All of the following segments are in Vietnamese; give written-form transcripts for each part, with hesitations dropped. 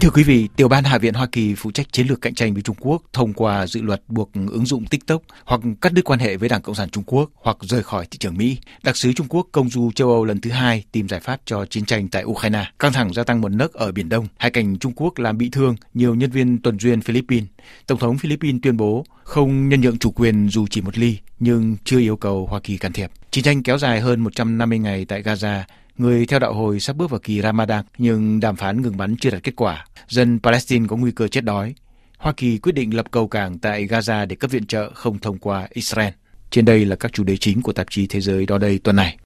Thưa quý vị, Tiểu ban Hạ viện Hoa Kỳ phụ trách chiến lược cạnh tranh với Trung Quốc thông qua dự luật buộc ứng dụng TikTok hoặc cắt đứt quan hệ với Đảng Cộng sản Trung Quốc hoặc rời khỏi thị trường Mỹ. Đặc sứ Trung Quốc công du châu Âu lần thứ 2 tìm giải pháp cho chiến tranh tại Ukraine. Căng thẳng gia tăng một nấc ở Biển Đông. Hai cảnh Trung Quốc làm bị thương nhiều nhân viên tuần duyên Philippines. Tổng thống Philippines tuyên bố không nhân nhượng chủ quyền dù chỉ một ly, nhưng chưa yêu cầu Hoa Kỳ can thiệp. Chiến tranh kéo dài hơn 150 ngày tại Gaza. Người theo đạo Hồi sắp bước vào kỳ Ramadan, nhưng đàm phán ngừng bắn chưa đạt kết quả. Dân Palestine có nguy cơ chết đói. Hoa Kỳ quyết định lập cầu cảng tại Gaza để cấp viện trợ không thông qua Israel. Trên đây là các chủ đề chính của tạp chí Thế giới đó đây tuần này.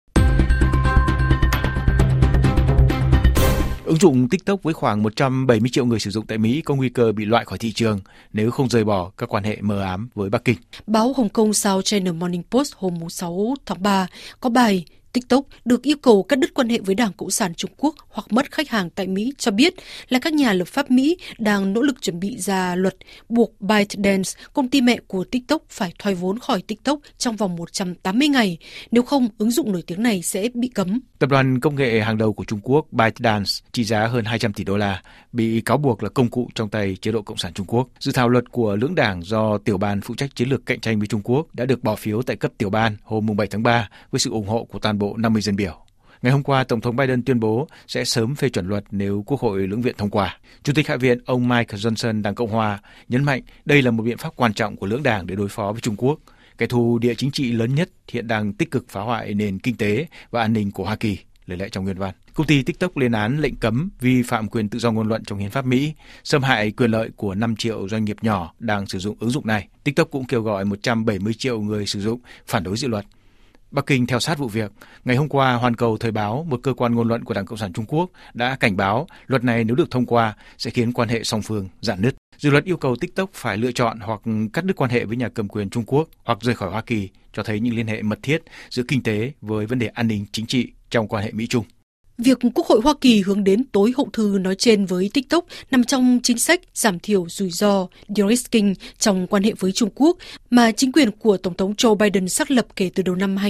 Ứng dụng TikTok với khoảng 170 triệu người sử dụng tại Mỹ có nguy cơ bị loại khỏi thị trường nếu không rời bỏ các quan hệ mờ ám với Bắc Kinh. Báo Hồng Kông South China Morning Post hôm 6 tháng 3 có bài TikTok được yêu cầu cắt đứt quan hệ với Đảng Cộng sản Trung Quốc hoặc mất khách hàng tại Mỹ cho biết là các nhà lập pháp Mỹ đang nỗ lực chuẩn bị ra luật buộc ByteDance, công ty mẹ của TikTok, phải thoái vốn khỏi TikTok trong vòng 180 ngày. Nếu không, ứng dụng nổi tiếng này sẽ bị cấm. Tập đoàn công nghệ hàng đầu của Trung Quốc ByteDance trị giá hơn 200 tỷ đô la bị cáo buộc là công cụ trong tay chế độ Cộng sản Trung Quốc. Dự thảo luật của lưỡng đảng do tiểu ban phụ trách chiến lược cạnh tranh với Trung Quốc đã được bỏ phiếu tại cấp tiểu ban hôm 7 tháng 3 với sự ủng hộ của toàn bộ 50 dân biểu. Ngày hôm qua, Tổng thống Biden tuyên bố sẽ sớm phê chuẩn luật nếu Quốc hội lưỡng viện thông qua. Chủ tịch Hạ viện ông Mike Johnson, Đảng Cộng hòa, nhấn mạnh đây là một biện pháp quan trọng của lưỡng đảng để đối phó với Trung Quốc, kẻ thù địa chính trị lớn nhất hiện đang tích cực phá hoại nền kinh tế và an ninh của Hoa Kỳ. Lời lẽ trong nguyên văn. Công ty TikTok lên án lệnh cấm vi phạm quyền tự do ngôn luận trong hiến pháp Mỹ, xâm hại quyền lợi của 5 triệu doanh nghiệp nhỏ đang sử dụng ứng dụng này. TikTok cũng kêu gọi 170 triệu người sử dụng phản đối dự luật. Bắc Kinh theo sát vụ việc. Ngày hôm qua, Hoàn Cầu Thời báo, một cơ quan ngôn luận của Đảng Cộng sản Trung Quốc, đã cảnh báo luật này nếu được thông qua sẽ khiến quan hệ song phương rạn nứt. Dự luật yêu cầu TikTok phải lựa chọn hoặc cắt đứt quan hệ với nhà cầm quyền Trung Quốc hoặc rời khỏi Hoa Kỳ, cho thấy những liên hệ mật thiết giữa kinh tế với vấn đề an ninh chính trị trong quan hệ Mỹ-Trung. Việc Quốc hội Hoa Kỳ hướng đến tối hậu thư nói trên với TikTok nằm trong chính sách giảm thiểu rủi ro de-risking trong quan hệ với Trung Quốc mà chính quyền của Tổng thống Joe Biden xác lập kể từ đầu năm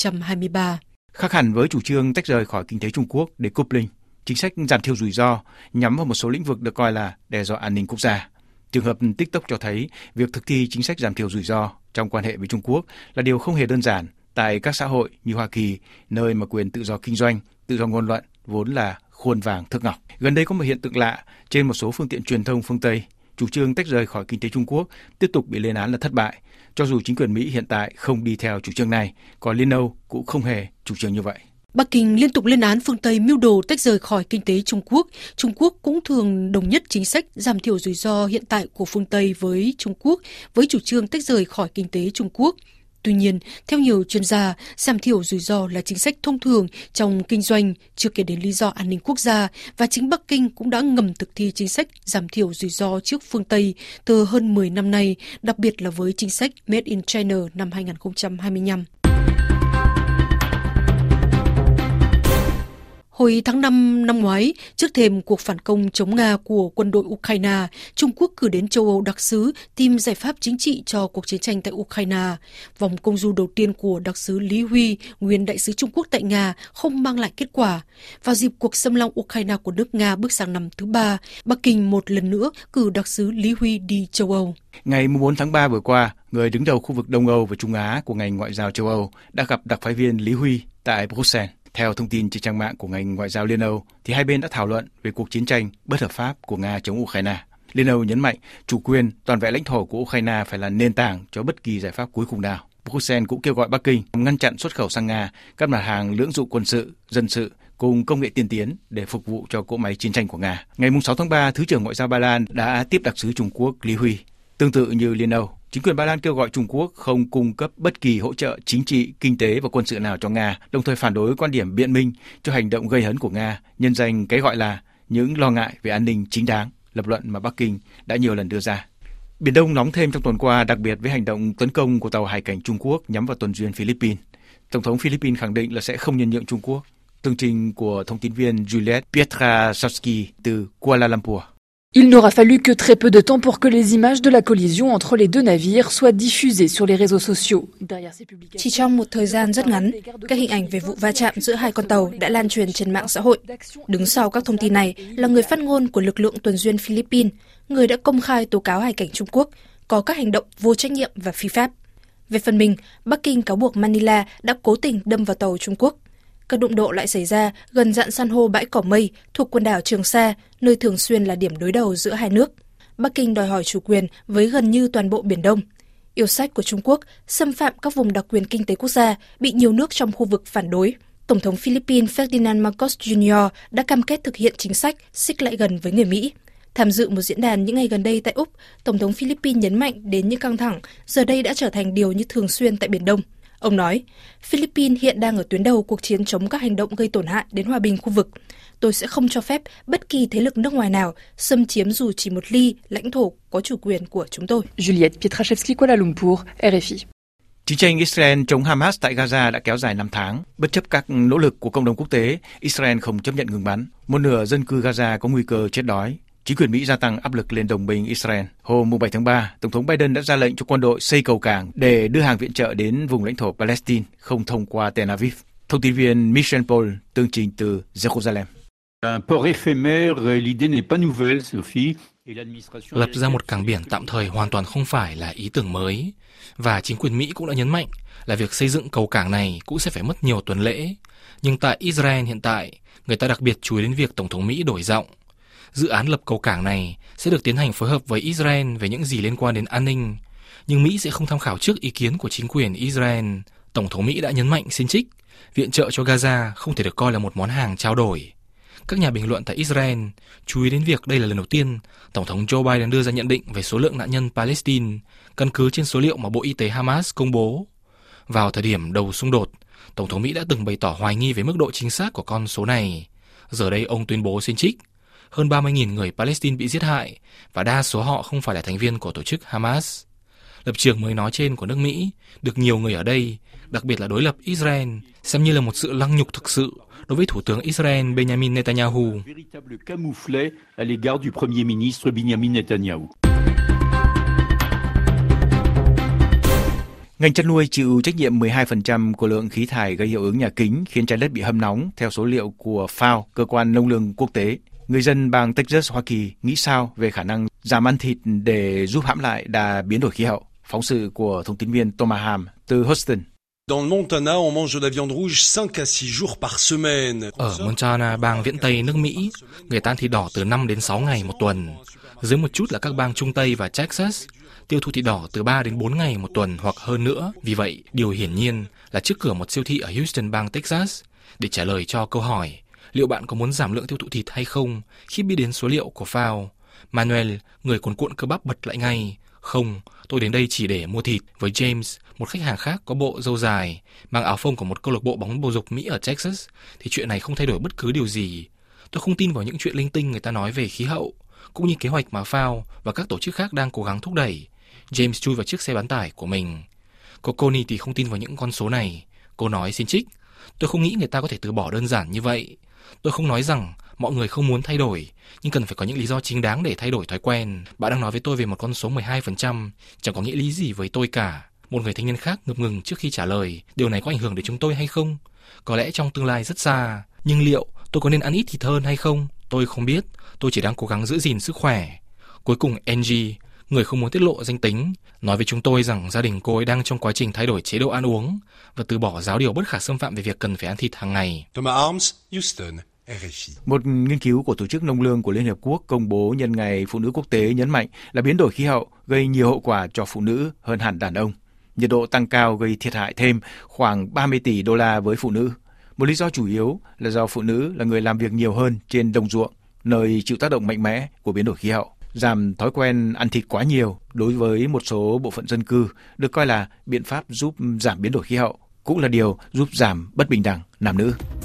2023. Khác hẳn với chủ trương tách rời khỏi kinh tế Trung Quốc decoupling, chính sách giảm thiểu rủi ro nhắm vào một số lĩnh vực được coi là đe dọa an ninh quốc gia. Trường hợp TikTok cho thấy việc thực thi chính sách giảm thiểu rủi ro trong quan hệ với Trung Quốc là điều không hề đơn giản tại các xã hội như Hoa Kỳ, nơi mà quyền tự do kinh doanh, tự do ngôn luận vốn là khuôn vàng thước ngọc. Gần đây có một hiện tượng lạ trên một số phương tiện truyền thông phương Tây. Chủ trương tách rời khỏi kinh tế Trung Quốc tiếp tục bị lên án là thất bại, cho dù chính quyền Mỹ hiện tại không đi theo chủ trương này, còn Liên Âu cũng không hề chủ trương như vậy. Bắc Kinh liên tục lên án phương Tây mưu đồ tách rời khỏi kinh tế Trung Quốc. Trung Quốc cũng thường đồng nhất chính sách giảm thiểu rủi ro hiện tại của phương Tây với Trung Quốc, với chủ trương tách rời khỏi kinh tế Trung Quốc. Tuy nhiên, theo nhiều chuyên gia, giảm thiểu rủi ro là chính sách thông thường trong kinh doanh, chưa kể đến lý do an ninh quốc gia, và chính Bắc Kinh cũng đã ngầm thực thi chính sách giảm thiểu rủi ro trước phương Tây từ hơn 10 năm nay, đặc biệt là với chính sách Made in China năm 2025. Hồi tháng 5 năm ngoái, trước thềm cuộc phản công chống Nga của quân đội Ukraine, Trung Quốc cử đến châu Âu đặc sứ tìm giải pháp chính trị cho cuộc chiến tranh tại Ukraine. Vòng công du đầu tiên của đặc sứ Lý Huy, nguyên đại sứ Trung Quốc tại Nga, không mang lại kết quả. Vào dịp cuộc xâm lăng Ukraine của nước Nga bước sang năm thứ 3, Bắc Kinh một lần nữa cử đặc sứ Lý Huy đi châu Âu. Ngày 4 tháng 3 vừa qua, người đứng đầu khu vực Đông Âu và Trung Á của ngành ngoại giao châu Âu đã gặp đặc phái viên Lý Huy tại Bruxelles. Theo thông tin trên trang mạng của ngành ngoại giao Liên Âu, thì hai bên đã thảo luận về cuộc chiến tranh bất hợp pháp của Nga chống Ukraine. Liên Âu nhấn mạnh chủ quyền, toàn vẹn lãnh thổ của Ukraine phải là nền tảng cho bất kỳ giải pháp cuối cùng nào. Bruxelles cũng kêu gọi Bắc Kinh ngăn chặn xuất khẩu sang Nga các mặt hàng lưỡng dụng quân sự, dân sự cùng công nghệ tiên tiến để phục vụ cho cỗ máy chiến tranh của Nga. Ngày 6 tháng 3, Thứ trưởng Ngoại giao Ba Lan đã tiếp đặc sứ Trung Quốc Lý Huy. Tương tự như Liên Âu, chính quyền Ba Lan kêu gọi Trung Quốc không cung cấp bất kỳ hỗ trợ chính trị, kinh tế và quân sự nào cho Nga, đồng thời phản đối quan điểm biện minh cho hành động gây hấn của Nga, nhân danh cái gọi là những lo ngại về an ninh chính đáng, lập luận mà Bắc Kinh đã nhiều lần đưa ra. Biển Đông nóng thêm trong tuần qua, đặc biệt với hành động tấn công của tàu hải cảnh Trung Quốc nhắm vào tuần duyên Philippines. Tổng thống Philippines khẳng định là sẽ không nhân nhượng Trung Quốc. Tường trình của thông tin viên Juliet Pietraszewski từ Kuala Lumpur. Il n'aura fallu que très peu de temps pour que les images de la collision entre les deux navires soient diffusées sur les réseaux sociaux. Chỉ trong một thời gian rất ngắn, các hình ảnh về vụ va chạm giữa hai con tàu đã lan truyền trên mạng xã hội. Đứng sau các thông tin này là người phát ngôn của lực lượng tuần duyên Philippines, người đã công khai tố cáo hải cảnh Trung Quốc có các hành động vô trách nhiệm và phi pháp. Về phần mình, Bắc Kinh cáo buộc Manila đã cố tình đâm vào tàu Trung Quốc. Các đụng độ lại xảy ra gần rạn san hô bãi cỏ mây thuộc quần đảo Trường Sa, nơi thường xuyên là điểm đối đầu giữa hai nước. Bắc Kinh đòi hỏi chủ quyền với gần như toàn bộ Biển Đông. Yêu sách của Trung Quốc xâm phạm các vùng đặc quyền kinh tế quốc gia bị nhiều nước trong khu vực phản đối. Tổng thống Philippines Ferdinand Marcos Jr. đã cam kết thực hiện chính sách xích lại gần với người Mỹ. Tham dự một diễn đàn những ngày gần đây tại Úc, Tổng thống Philippines nhấn mạnh đến những căng thẳng giờ đây đã trở thành điều như thường xuyên tại Biển Đông. Ông nói, Philippines hiện đang ở tuyến đầu cuộc chiến chống các hành động gây tổn hại đến hòa bình khu vực. Tôi sẽ không cho phép bất kỳ thế lực nước ngoài nào xâm chiếm dù chỉ một ly lãnh thổ có chủ quyền của chúng tôi. Juliette Pietraszewski, Kuala Lumpur, RFI. Chiến tranh Israel chống Hamas tại Gaza đã kéo dài 5 tháng. Bất chấp các nỗ lực của cộng đồng quốc tế, Israel không chấp nhận ngừng bắn. Một nửa dân cư Gaza có nguy cơ chết đói. Chính quyền Mỹ gia tăng áp lực lên đồng minh Israel. Hôm 7 tháng 3, Tổng thống Biden đã ra lệnh cho quân đội xây cầu cảng để đưa hàng viện trợ đến vùng lãnh thổ Palestine, không thông qua Tel Aviv. Thông tin viên Michel Paul tường trình từ Jerusalem. Lập ra một cảng biển tạm thời hoàn toàn không phải là ý tưởng mới, và chính quyền Mỹ cũng đã nhấn mạnh là việc xây dựng cầu cảng này cũng sẽ phải mất nhiều tuần lễ. Nhưng tại Israel hiện tại, người ta đặc biệt chú ý đến việc Tổng thống Mỹ đổi giọng. Dự án lập cầu cảng này sẽ được tiến hành phối hợp với Israel về những gì liên quan đến an ninh, nhưng Mỹ sẽ không tham khảo trước ý kiến của chính quyền Israel. Tổng thống Mỹ đã nhấn mạnh xin trích, viện trợ cho Gaza không thể được coi là một món hàng trao đổi. Các nhà bình luận tại Israel chú ý đến việc đây là lần đầu tiên Tổng thống Joe Biden đưa ra nhận định về số lượng nạn nhân Palestine căn cứ trên số liệu mà Bộ Y tế Hamas công bố. Vào thời điểm đầu xung đột, Tổng thống Mỹ đã từng bày tỏ hoài nghi về mức độ chính xác của con số này. Giờ đây ông tuyên bố xin trích. Hơn 30.000 người Palestine bị giết hại và đa số họ không phải là thành viên của tổ chức Hamas. Lập trường mới nói trên của nước Mỹ được nhiều người ở đây, đặc biệt là đối lập Israel, xem như là một sự lăng nhục thực sự đối với Thủ tướng Israel Benjamin Netanyahu. Ngành chăn nuôi chịu trách nhiệm 12% của lượng khí thải gây hiệu ứng nhà kính khiến trái đất bị hâm nóng, theo số liệu của FAO, cơ quan nông lương quốc tế. Người dân bang Texas, Hoa Kỳ nghĩ sao về khả năng giảm ăn thịt để giúp hãm lại đà biến đổi khí hậu? Phóng sự của thông tin viên Thomas Ham từ Houston. Ở Montana, bang viễn Tây nước Mỹ, người ta ăn thịt đỏ từ 5 đến 6 ngày một tuần. Dưới một chút là các bang Trung Tây và Texas, tiêu thụ thịt đỏ từ 3 đến 4 ngày một tuần hoặc hơn nữa. Vì vậy, điều hiển nhiên là trước cửa một siêu thị ở Houston, bang Texas, để trả lời cho câu hỏi liệu bạn có muốn giảm lượng tiêu thụ thịt hay không khi biết đến số liệu của FAO. Manuel, người cuồn cuộn cơ bắp bật lại ngay. Không, tôi đến đây chỉ để mua thịt. Với James, một khách hàng khác có bộ râu dài, mang áo phông của một câu lạc bộ bóng bầu dục Mỹ ở Texas, thì chuyện này không thay đổi bất cứ điều gì. Tôi không tin vào những chuyện linh tinh người ta nói về khí hậu, cũng như kế hoạch mà FAO và các tổ chức khác đang cố gắng thúc đẩy. James chui vào chiếc xe bán tải của mình. Cô Connie thì không tin vào những con số này. Cô nói xin trích, tôi không nghĩ người ta có thể từ bỏ đơn giản như vậy. Tôi không nói rằng mọi người không muốn thay đổi, nhưng cần phải có những lý do chính đáng để thay đổi thói quen. Bạn đang nói với tôi về một con số 12%, chẳng có nghĩa lý gì với tôi cả. Một người thanh niên khác ngập ngừng trước khi trả lời, điều này có ảnh hưởng đến chúng tôi hay không? Có lẽ trong tương lai rất xa, nhưng liệu tôi có nên ăn ít thịt hơn hay không? Tôi không biết, tôi chỉ đang cố gắng giữ gìn sức khỏe. Cuối cùng Angie, người không muốn tiết lộ danh tính, nói với chúng tôi rằng gia đình cô ấy đang trong quá trình thay đổi chế độ ăn uống và từ bỏ giáo điều bất khả xâm phạm về việc cần phải ăn thịt hàng ngày. Thomas Arms, Houston, RFI. Một nghiên cứu của Tổ chức Nông lương của Liên Hợp Quốc công bố nhân ngày Phụ nữ quốc tế nhấn mạnh là biến đổi khí hậu gây nhiều hậu quả cho phụ nữ hơn hẳn đàn ông. Nhiệt độ tăng cao gây thiệt hại thêm khoảng 30 tỷ đô la với phụ nữ. Một lý do chủ yếu là do phụ nữ là người làm việc nhiều hơn trên đồng ruộng, nơi chịu tác động mạnh mẽ của biến đổi khí hậu. Giảm thói quen ăn thịt quá nhiều đối với một số bộ phận dân cư được coi là biện pháp giúp giảm biến đổi khí hậu, cũng là điều giúp giảm bất bình đẳng nam nữ.